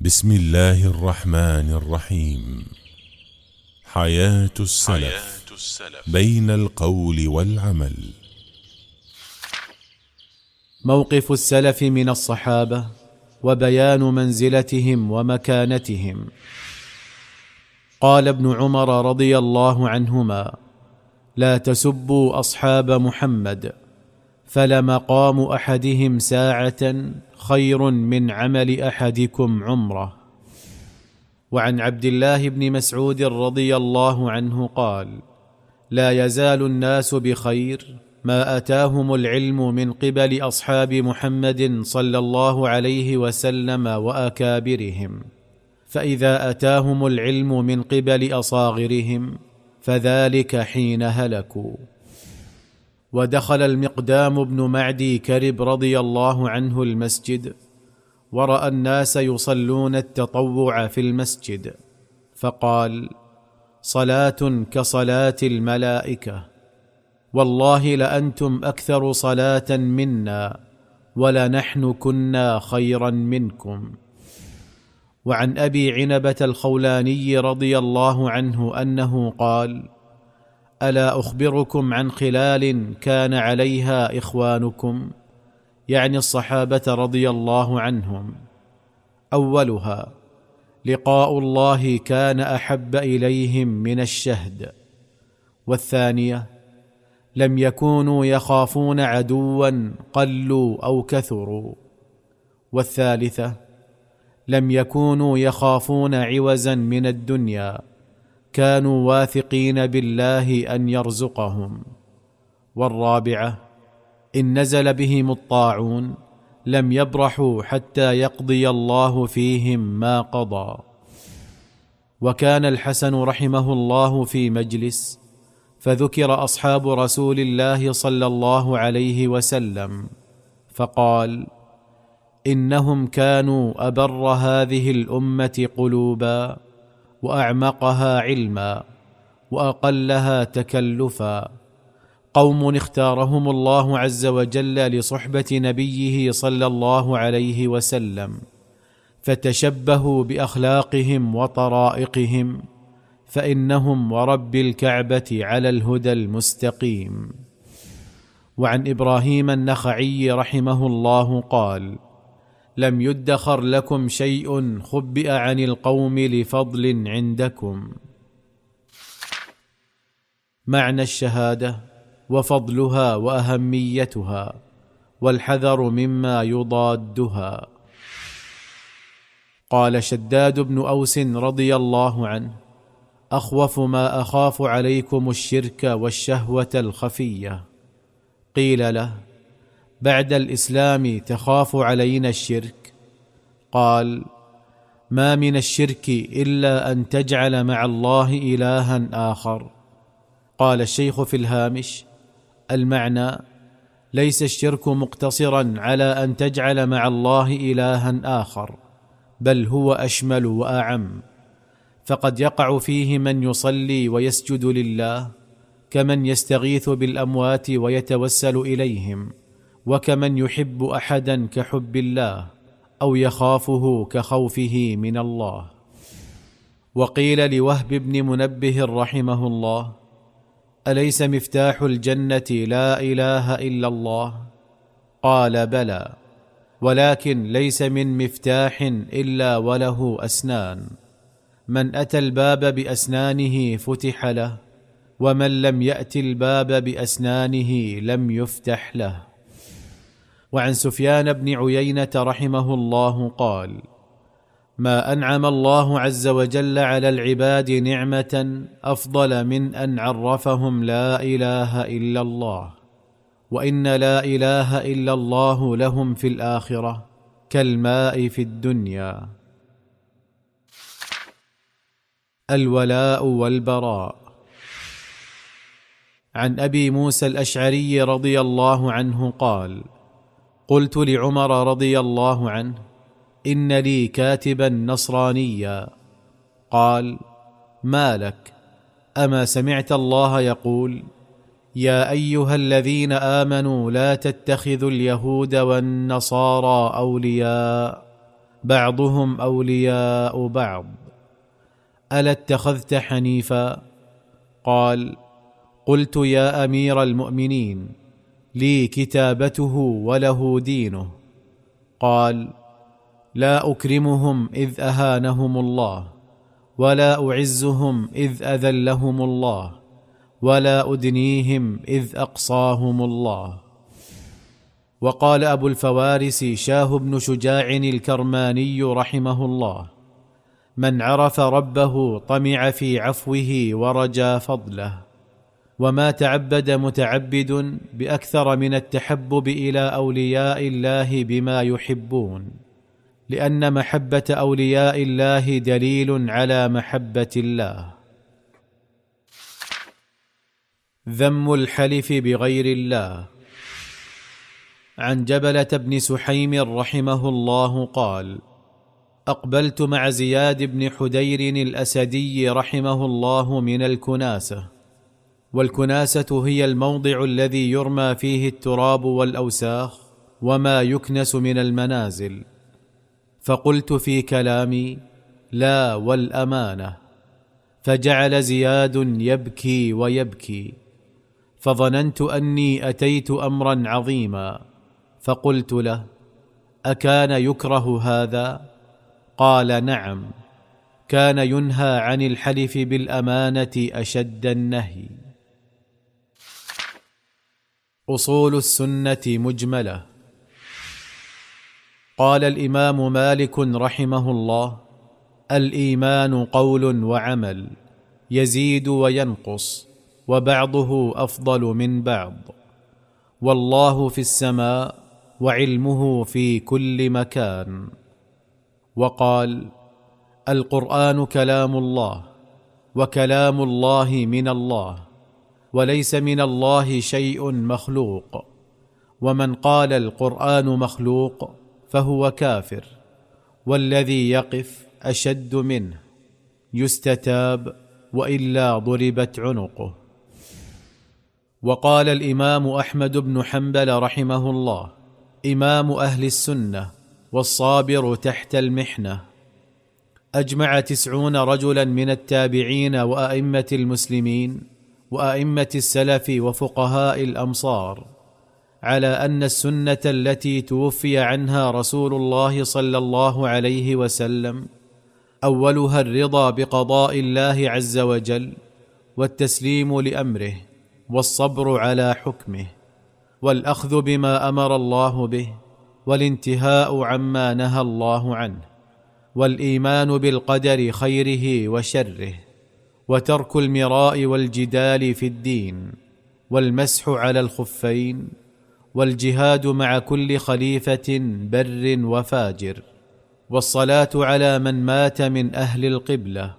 بسم الله الرحمن الرحيم. حياة السلف بين القول والعمل. موقف السلف من الصحابة وبيان منزلتهم ومكانتهم. قال ابن عمر رضي الله عنهما: لا تسبوا أصحاب محمد، فلمقام أحدهم ساعة خير من عمل أحدكم عمره. وعن عبد الله بن مسعود رضي الله عنه قال: لا يزال الناس بخير ما أتاهم العلم من قبل أصحاب محمد صلى الله عليه وسلم وأكابرهم، فإذا أتاهم العلم من قبل أصاغرهم فذلك حين هلكوا. ودخل المقدام بن معدي كرب رضي الله عنه المسجد، ورأى الناس يصلون التطوع في المسجد، فقال: صلاة كصلاة الملائكة، والله لأنتم أكثر صلاة منا، ولنحن كنا خيرا منكم. وعن أبي عنبة الخولاني رضي الله عنه أنه قال: ألا أخبركم عن خلال كان عليها إخوانكم، يعني الصحابة رضي الله عنهم. أولها: لقاء الله كان أحب إليهم من الشهد. والثانية: لم يكونوا يخافون عدوا قلوا أو كثروا. والثالثة: لم يكونوا يخافون عوزا من الدنيا، كانوا واثقين بالله أن يرزقهم. والرابعة: إن نزل بهم الطاعون لم يبرحوا حتى يقضي الله فيهم ما قضى. وكان الحسن رحمه الله في مجلس، فذكر أصحاب رسول الله صلى الله عليه وسلم، فقال: إنهم كانوا أبر هذه الأمة قلوبا، وأعمقها علما، وأقلها تكلفا، قوم اختارهم الله عز وجل لصحبة نبيه صلى الله عليه وسلم، فتشبهوا بأخلاقهم وطرائقهم، فإنهم ورب الكعبة على الهدى المستقيم. وعن إبراهيم النخعي رحمه الله قال: لم يدخر لكم شيء خبئ عن القوم لفضل عندكم. معنى الشهادة وفضلها وأهميتها، والحذر مما يضادها. قال شداد بن أوس رضي الله عنه: أخوف ما أخاف عليكم الشرك والشهوة الخفية. قيل له: بعد الإسلام تخاف علينا الشرك؟ قال: ما من الشرك إلا أن تجعل مع الله إلها آخر. قال الشيخ في الهامش: المعنى: ليس الشرك مقتصرا على أن تجعل مع الله إلها آخر، بل هو أشمل وأعم، فقد يقع فيه من يصلي ويسجد لله، كمن يستغيث بالأموات ويتوسل إليهم، وكمن يحب أحدا كحب الله، أو يخافه كخوفه من الله. وقيل لوهب بن منبه رحمه الله: أليس مفتاح الجنة لا إله إلا الله؟ قال: بلى، ولكن ليس من مفتاح إلا وله أسنان، من أتى الباب بأسنانه فتح له، ومن لم يأت الباب بأسنانه لم يفتح له. وعن سفيان بن عيينة رحمه الله قال: ما أنعم الله عز وجل على العباد نعمة أفضل من أن عرفهم لا إله إلا الله، وإن لا إله إلا الله لهم في الآخرة كالماء في الدنيا. الولاء والبراء. عن أبي موسى الأشعري رضي الله عنه قال: قلت لعمر رضي الله عنه: إن لي كاتبا نصرانيا. قال: ما لك؟ أما سمعت الله يقول: يا أيها الذين آمنوا لا تتخذوا اليهود والنصارى أولياء، بعضهم أولياء بعض. ألا اتخذت حنيفا؟ قال: قلت يا أمير المؤمنين، لي كتابته وله دينه. قال: لا أكرمهم إذ أهانهم الله، ولا أعزهم إذ أذلهم الله، ولا أدنيهم إذ أقصاهم الله. وقال أبو الفوارس شاه بن شجاع الكرماني رحمه الله: من عرف ربه طمع في عفوه ورجى فضله، وما تعبد متعبد بأكثر من التحبب إلى أولياء الله بما يحبون، لأن محبة أولياء الله دليل على محبة الله. ذم الحلف بغير الله. عن جبلة بن سحيم رحمه الله قال: أقبلت مع زياد بن حدير الأسدي رحمه الله من الكناسة، والكناسة هي الموضع الذي يرمى فيه التراب والأوساخ وما يكنس من المنازل، فقلت في كلامي: لا والأمانة. فجعل زياد يبكي ويبكي، فظننت أني أتيت أمرا عظيما، فقلت له: أكان يكره هذا؟ قال: نعم، كان ينهى عن الحلف بالأمانة أشد النهي. أصول السنة مجملة. قال الإمام مالك رحمه الله: الإيمان قول وعمل، يزيد وينقص، وبعضه أفضل من بعض، والله في السماء، وعلمه في كل مكان. وقال: القرآن كلام الله، وكلام الله من الله، وليس من الله شيء مخلوق، ومن قال القرآن مخلوق فهو كافر، والذي يقف أشد منه، يستتاب وإلا ضربت عنقه. وقال الإمام أحمد بن حنبل رحمه الله: إمام أهل السنة والصابر تحت المحنة. أجمع 90 رجلا من التابعين وأئمة المسلمين وأئمة السلف وفقهاء الأمصار على أن السنة التي توفي عنها رسول الله صلى الله عليه وسلم أولها الرضا بقضاء الله عز وجل، والتسليم لأمره، والصبر على حكمه، والأخذ بما أمر الله به، والانتهاء عما نهى الله عنه، والإيمان بالقدر خيره وشره، وترك المراء والجدال في الدين، والمسح على الخفين، والجهاد مع كل خليفة بر وفاجر، والصلاة على من مات من أهل القبلة.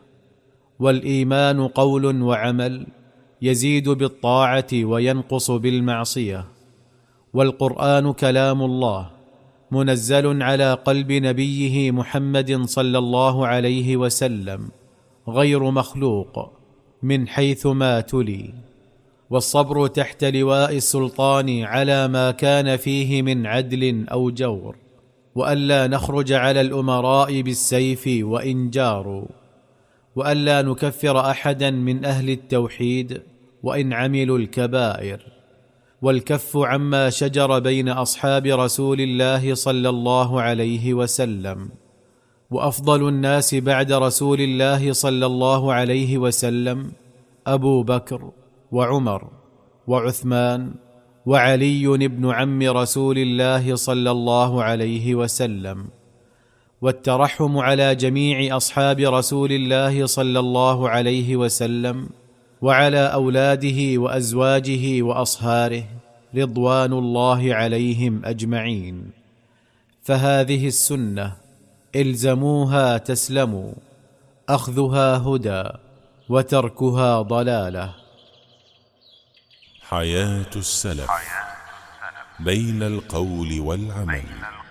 والإيمان قول وعمل، يزيد بالطاعة وينقص بالمعصية. والقرآن كلام الله، منزل على قلب نبيه محمد صلى الله عليه وسلم، غير مخلوق من حيث ما تلي. والصبر تحت لواء السلطان على ما كان فيه من عدل أو جور، وألا نخرج على الأمراء بالسيف وإن جاروا، وألا نكفر أحدا من أهل التوحيد وإن عملوا الكبائر. والكف عما شجر بين أصحاب رسول الله صلى الله عليه وسلم. وأفضل الناس بعد رسول الله صلى الله عليه وسلم أبو بكر وعمر وعثمان وعلي بن عم رسول الله صلى الله عليه وسلم. والترحم على جميع أصحاب رسول الله صلى الله عليه وسلم وعلى أولاده وأزواجه وأصهاره رضوان الله عليهم أجمعين. فهذه السنة، الزموها تسلموا، أخذها هدى وتركها ضلالة. حياة السلف بين القول والعمل.